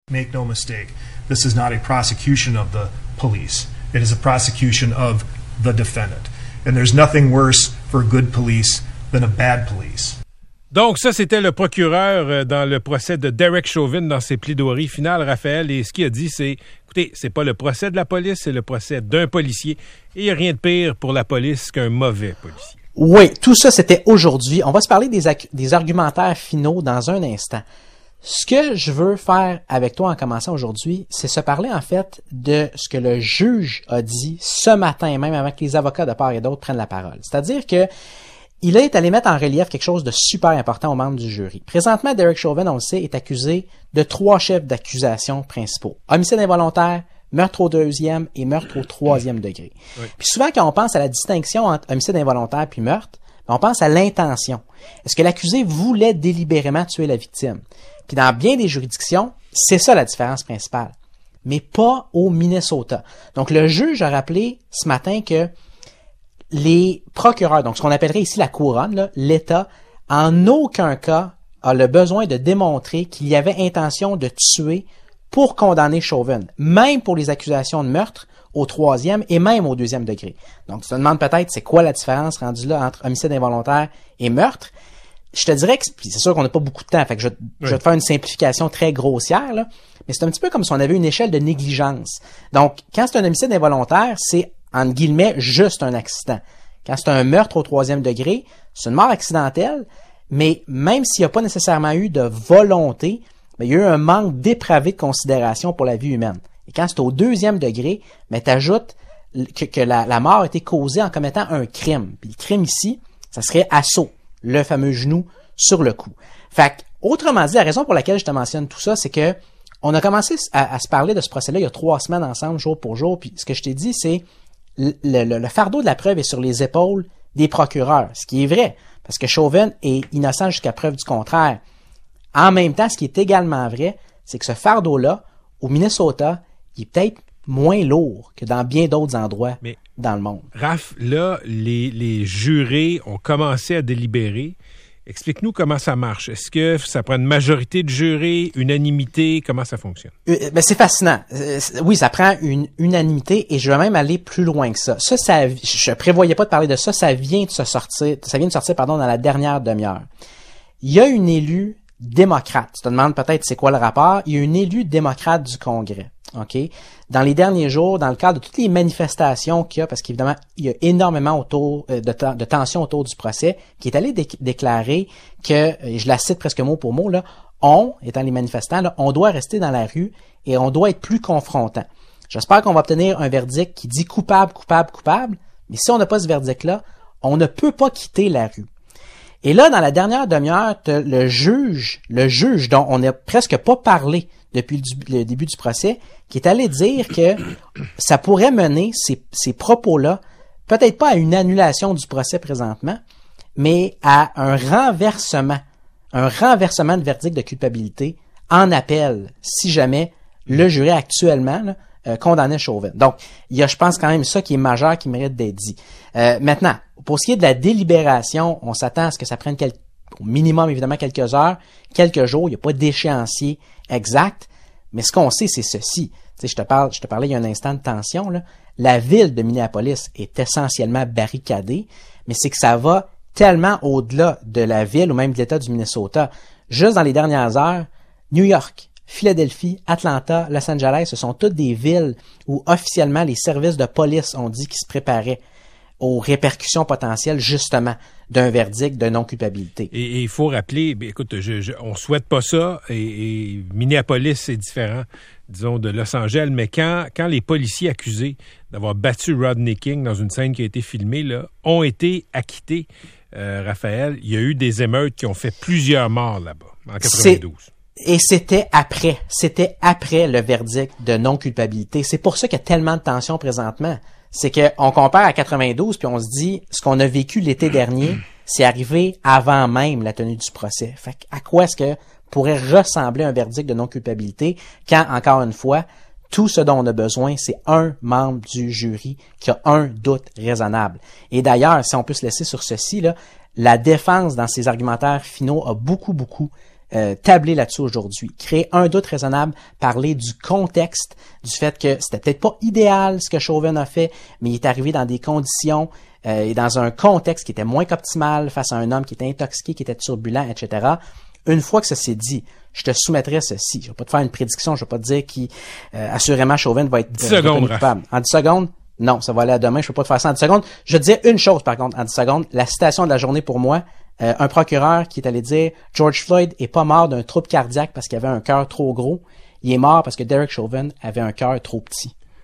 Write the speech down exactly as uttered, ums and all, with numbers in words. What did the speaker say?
Make no mistake, this is not a prosecution of the police. It is a prosecution of the defendant. And there's nothing worse for good police than a bad police. Donc, ça, c'était le procureur dans le procès de Derek Chauvin dans ses plaidoiries finales, Raphaël. Et ce qu'il a dit, c'est, écoutez, c'est pas le procès de la police, c'est le procès d'un policier. Et il n'y a rien de pire pour la police qu'un mauvais policier. Oui, tout ça, c'était aujourd'hui. On va se parler des, ac- des argumentaires finaux dans un instant. Ce que je veux faire avec toi en commençant aujourd'hui, c'est se parler en fait de ce que le juge a dit ce matin, même avant que les avocats de part et d'autre prennent la parole. C'est-à-dire que il est allé mettre en relief quelque chose de super important aux membres du jury. Présentement, Derek Chauvin, on le sait, est accusé de trois chefs d'accusation principaux. Homicide involontaire, meurtre au deuxième et meurtre au troisième degré. Oui. Puis souvent, quand on pense à la distinction entre homicide involontaire puis meurtre, on pense à l'intention. Est-ce que l'accusé voulait délibérément tuer la victime? Puis dans bien des juridictions, c'est ça la différence principale. Mais pas au Minnesota. Donc le juge a rappelé ce matin que les procureurs, donc ce qu'on appellerait ici la couronne, là, l'État, en aucun cas a le besoin de démontrer qu'il y avait intention de tuer pour condamner Chauvin, même pour les accusations de meurtre au troisième et même au deuxième degré. Donc tu te demandes peut-être c'est quoi la différence rendue là entre homicide involontaire et meurtre. Je te dirais que, c'est sûr qu'on n'a pas beaucoup de temps, fait que je, oui. je vais te faire une simplification très grossière, là, mais c'est un petit peu comme si on avait une échelle de négligence. Donc, quand c'est un homicide involontaire, c'est, entre guillemets, juste un accident. Quand c'est un meurtre au troisième degré, c'est une mort accidentelle, mais même s'il n'y a pas nécessairement eu de volonté, ben, il y a eu un manque dépravé de considération pour la vie humaine. Et quand c'est au deuxième degré, ben, t'ajoutes que, que la, la mort a été causée en commettant un crime. Puis le crime ici, ça serait assaut. Le fameux genou sur le cou. Fait que, autrement dit, la raison pour laquelle je te mentionne tout ça, c'est que on a commencé à, à se parler de ce procès-là il y a trois semaines ensemble, jour pour jour, puis ce que je t'ai dit, c'est le, le, le fardeau de la preuve est sur les épaules des procureurs, ce qui est vrai, parce que Chauvin est innocent jusqu'à preuve du contraire. En même temps, ce qui est également vrai, c'est que ce fardeau-là, au Minnesota, il est peut-être moins lourd que dans bien d'autres endroits Mais, dans le monde. Raph, là, les, les jurés ont commencé à délibérer. Explique-nous comment ça marche. Est-ce que ça prend une majorité de jurés, unanimité? Comment ça fonctionne? Euh, ben c'est fascinant. Euh, oui, ça prend une unanimité et je vais même aller plus loin que ça. Ça, ça je prévoyais pas de parler de ça. Ça vient de se sortir, ça vient de sortir, pardon, dans la dernière demi-heure. Il y a une élue démocrate. Tu te demandes peut-être c'est quoi le rapport. Il y a une élue démocrate du Congrès. OK? Dans les derniers jours, dans le cadre de toutes les manifestations qu'il y a, parce qu'évidemment, il y a énormément autour de, de tension autour du procès, qui est allé dé- déclarer que, et je la cite presque mot pour mot, là, on, étant les manifestants, là, on doit rester dans la rue et on doit être plus confrontant. J'espère qu'on va obtenir un verdict qui dit coupable, coupable, coupable, mais si on n'a pas ce verdict-là, on ne peut pas quitter la rue. Et là, dans la dernière demi-heure, le juge, le juge dont on n'a presque pas parlé depuis le, le début du procès, qui est allé dire que ça pourrait mener ces, ces propos-là, peut-être pas à une annulation du procès présentement, mais à un renversement, un renversement de verdict de culpabilité en appel, si jamais le jury actuellement là, euh, condamnait Chauvin. Donc, il y a, je pense, quand même ça qui est majeur, qui mérite d'être dit. Euh, maintenant, pour ce qui est de la délibération, on s'attend à ce que ça prenne quelques, au minimum, évidemment, quelques heures, quelques jours. Il n'y a pas d'échéancier exact. Mais ce qu'on sait, c'est ceci. Tu sais, je te parle, je te parlais il y a un instant de tension, là. La ville de Minneapolis est essentiellement barricadée, mais c'est que ça va tellement au-delà de la ville ou même de l'État du Minnesota. Juste dans les dernières heures, New York, Philadelphie, Atlanta, Los Angeles, ce sont toutes des villes où officiellement les services de police ont dit qu'ils se préparaient aux répercussions potentielles, justement, d'un verdict de non-culpabilité. Et il faut rappeler, bien, écoute, je, je, on souhaite pas ça, et, et Minneapolis, c'est différent, disons, de Los Angeles, mais quand, quand les policiers accusés d'avoir battu Rodney King dans une scène qui a été filmée, là, ont été acquittés, euh, Raphaël, il y a eu des émeutes qui ont fait plusieurs morts là-bas, en quatre-vingt-douze. C'est... Et c'était après, c'était après le verdict de non-culpabilité. C'est pour ça qu'il y a tellement de tension présentement. C'est qu'on compare à quatre-vingt-douze, puis on se dit, ce qu'on a vécu l'été dernier, c'est arrivé avant même la tenue du procès. Fait à quoi est-ce que pourrait ressembler un verdict de non-culpabilité quand, encore une fois, tout ce dont on a besoin, c'est un membre du jury qui a un doute raisonnable. Et d'ailleurs, si on peut se laisser sur ceci, là, la défense dans ses argumentaires finaux a beaucoup, beaucoup euh, tabler là-dessus aujourd'hui. Créer un doute raisonnable, parler du contexte, du fait que c'était peut-être pas idéal ce que Chauvin a fait, mais il est arrivé dans des conditions euh, et dans un contexte qui était moins qu'optimal face à un homme qui était intoxiqué, qui était turbulent, et cetera. Une fois que ça s'est dit, je te soumettrai ceci. Je vais pas te faire une prédiction, je vais pas te dire qui, euh, assurément, Chauvin va être dix secondes, coupable. En dix secondes, non, ça va aller à demain, je peux pas te faire ça en dix secondes. Je te dis une chose, par contre, en dix secondes, la citation de la journée pour moi, euh, un procureur qui est allé dire « George Floyd est pas mort d'un trouble cardiaque parce qu'il avait un cœur trop gros, il est mort parce que Derek Chauvin avait un cœur trop petit. »